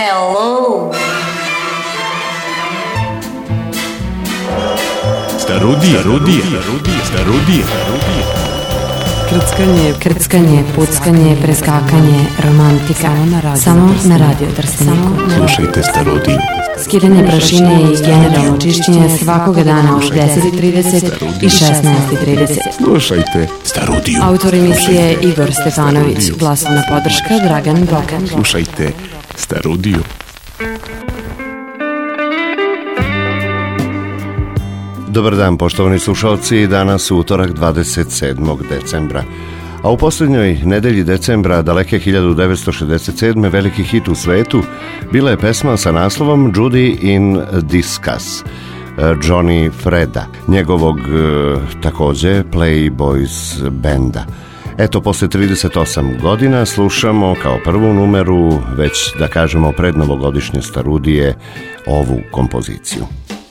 Hello! Starudije. Krckanje, puckanje, preskakanje, romantika. Samo na radio Trsteniku. Slušajte Starudiju. Skidanje prašine i generalno čišćenje svakoga dana u 10:30 i 16:30. Slušajte Starudiju. Autor emisije Igor Stefanović, glasovna podrška Dragan Bokan. Slušajte Starudiju. Dobar dan, poštovani slušalci, danas utorak 27. decembra. A u posljednjoj nedelji decembra, daleke 1967. veliki hit u svetu bila je pesma sa naslovom Judy in Discuss, Johnny Freda, njegovog također Playboys benda. Eto, posle 38 godina slušamo kao prvu numeru, već da kažemo prednovogodišnje Starudije, ovu kompoziciju.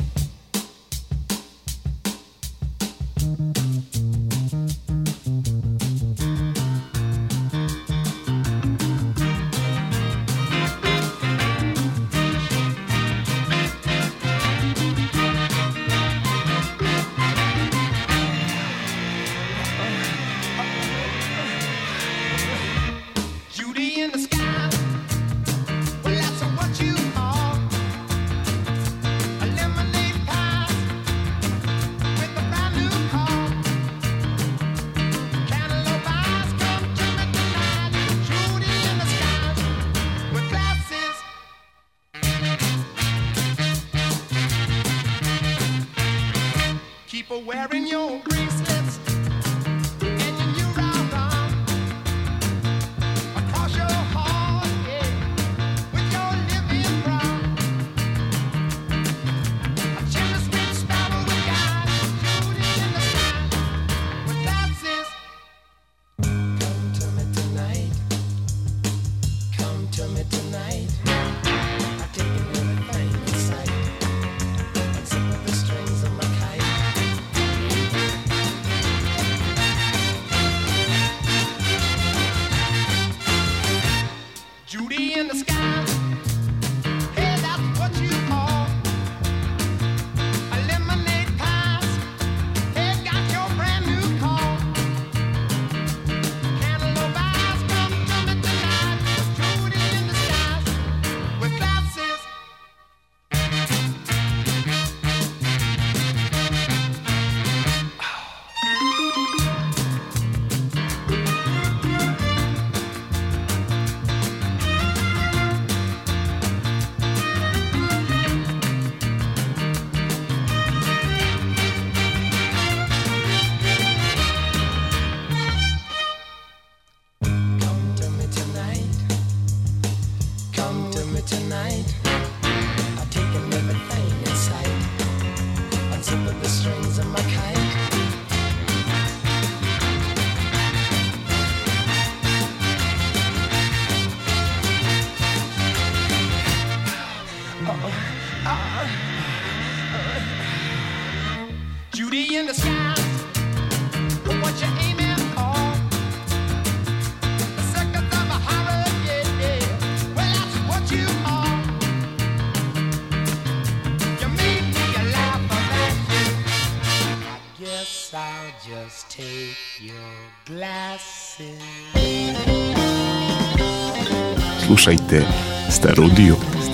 Slušajte Starudiju.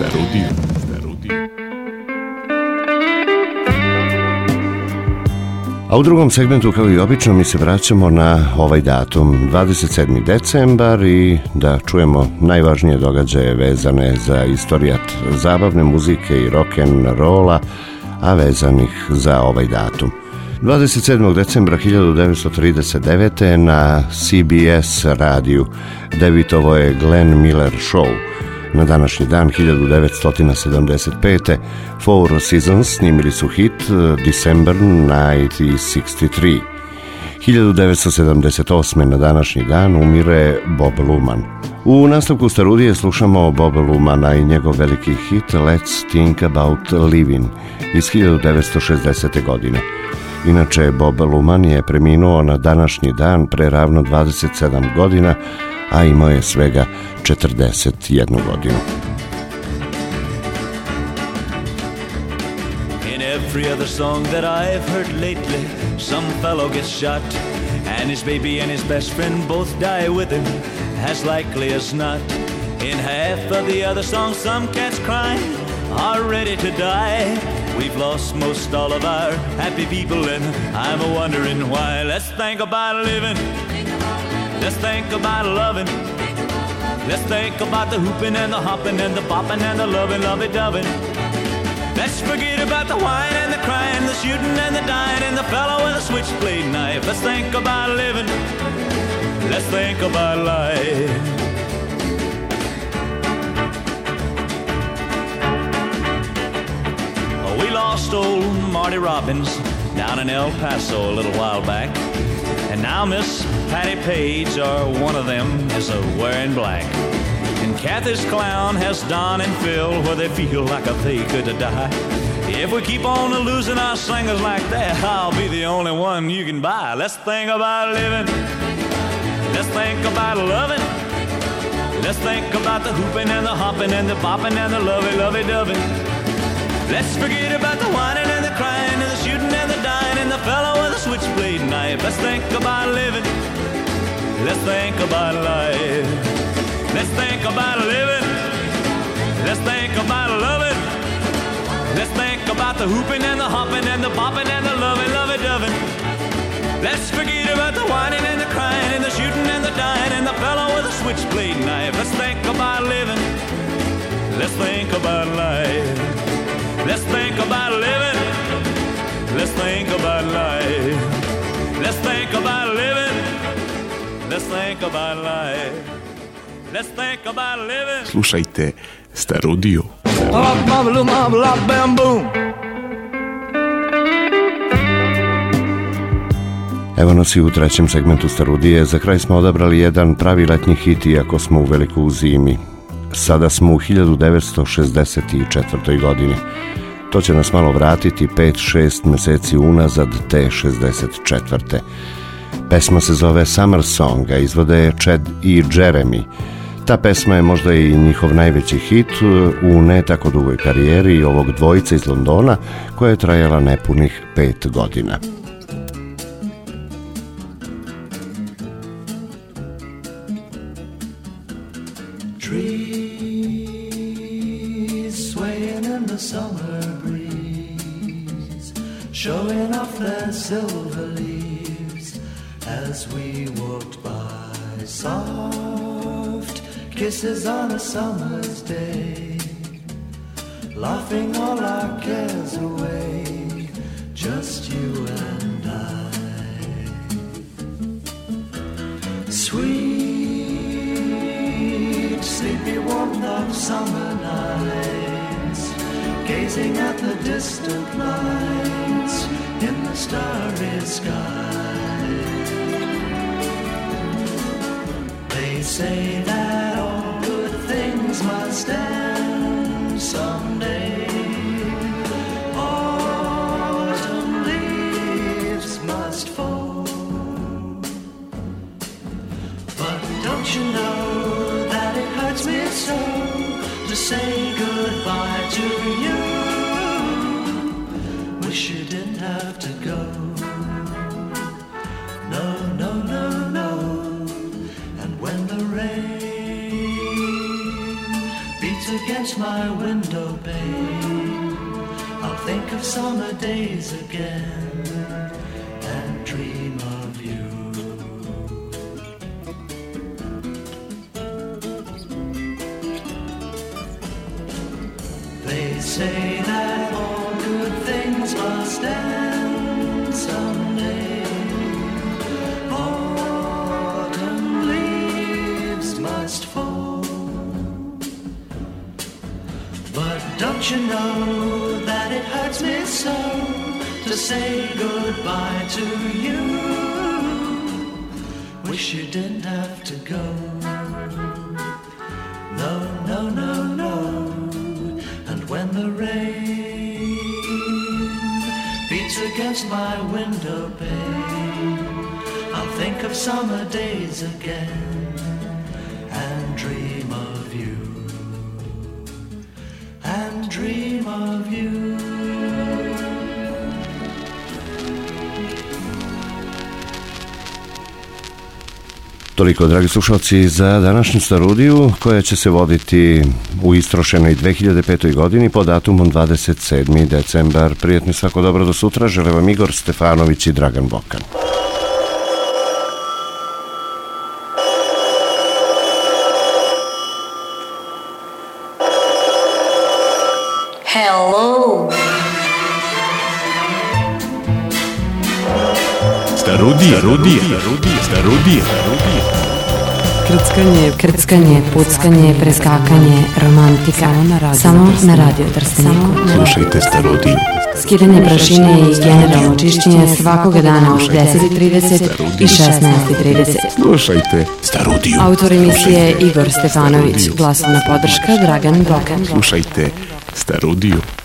A u drugom segmentu, kao i obično, mi se vraćamo na ovaj datum, 27. decembar, i da čujemo najvažnije događaje vezane za istorijat zabavne muzike i rock'n'rolla, a vezanih za ovaj datum. 27. decembra 1939. na CBS radiju debitovao je Glenn Miller Show. Na današnji dan 1975. Four Seasons snimili su hit December 1963. 1978. na današnji dan umire Bob Luman. U nastavku Starudije slušamo Boba Lumana i njegov veliki hit Let's Think About Living iz 1960. godine. Inače, Bob Luman je preminuo na današnji dan pre ravno 27 godina, a imao je svega 41 godinu. every other song that I've heard lately, some fellow gets shot, and his baby and his best friend both die with him, as likely as not. In half of the other songs, some cats crying are ready to die. We've lost most all of our happy people, and I'm a-wondering why. Let's think about living. Let's think about loving. Let's think about the hooping and the hopping and the bopping and the loving, lovey-doving. Let's forget about the whine and the crying, the shooting and the dying, and the fellow with a switchblade knife. Let's think about living. Let's think about life. We lost old Marty Robbins down in El Paso a little while back, and now Miss Patty Page, or one of them, is wearing black. And Kathy's clown has Don and Phil, where they feel like they could die. If we keep on losing our singers like that, I'll be the only one you can buy. Let's think about living. Let's think about loving. Let's think about the hooping and the hopping and the bopping and the lovey-dovey. Let's forget about the whining and the crying and the shooting and the dying and the fellow with a switchblade knife. Let's think about living. Let's think about life. Let's think about living. Let's think about loving. Let's think about the hooping and the hopping and the bopping and the lovey-dovey. Let's forget about the whining and the crying and the shooting and the dying and the fellow with a switchblade knife. Let's think about living. Let's think about life. Let's think about living. Let's think about life. Let's think about living. Let's think about life. Let's think about living. Slušajte Starodio. Evo nas i u trećem segmentu Starudije. Za kraj smo odabrali jedan pravi letnji hit, iako smo uveliko u zimi. Sada smo u 1964. godini. To će nas malo vratiti 5-6 meseci unazad te 64. Pesma se zove Summer Song, a izvode je Chad i Jeremy. Ta pesma je možda i njihov najveći hit u ne tako dugoj karijeri ovog dvojice iz Londona, koja je trajala nepunih 5 godina. Showing off their silver leaves as we walked by. Soft kisses on a summer's day, laughing all our cares away, just you and I. Sweet, sleepy warmth of summer nights, gazing at the distant lights in the starry sky. They say that all good things must end someday. Autumn leaves must fall. But don't you know that it hurts me so to say goodbye to you? Wish you didn't have to go. No, no, no, no. And when the rain beats against my window pane, I'll think of summer days again and dream of you. They say that all good things must end someday. Autumn leaves must fall. But don't you know that it hurts me so to say goodbye to you? Wish you didn't have to go. No, no, no, no. And when the rain beats against my window pane, I'll think of summer days again and dream of you. And dream of you. Toliko, dragi slušalci, za današnju starudiju koja će se voditi u istrošenoj 2005. godini po datumom 27. decembar. Prijetno svako dobro do sutra. Žele vam Igor Stefanović i Dragan Bokan. Hello! Starudija. Krckanje, puckanje, preskakanje, romantika. Samo na radio Trsteniku. Slušajte Starudiju. Skidanje prašine i generalno čišćenje svakoga dana u 10:30 i 16:30. Slušajte Starudiju. Autor emisije Igor Stefanović. Glasovna podrška Dragan Bokan. Slušajte Starudiju.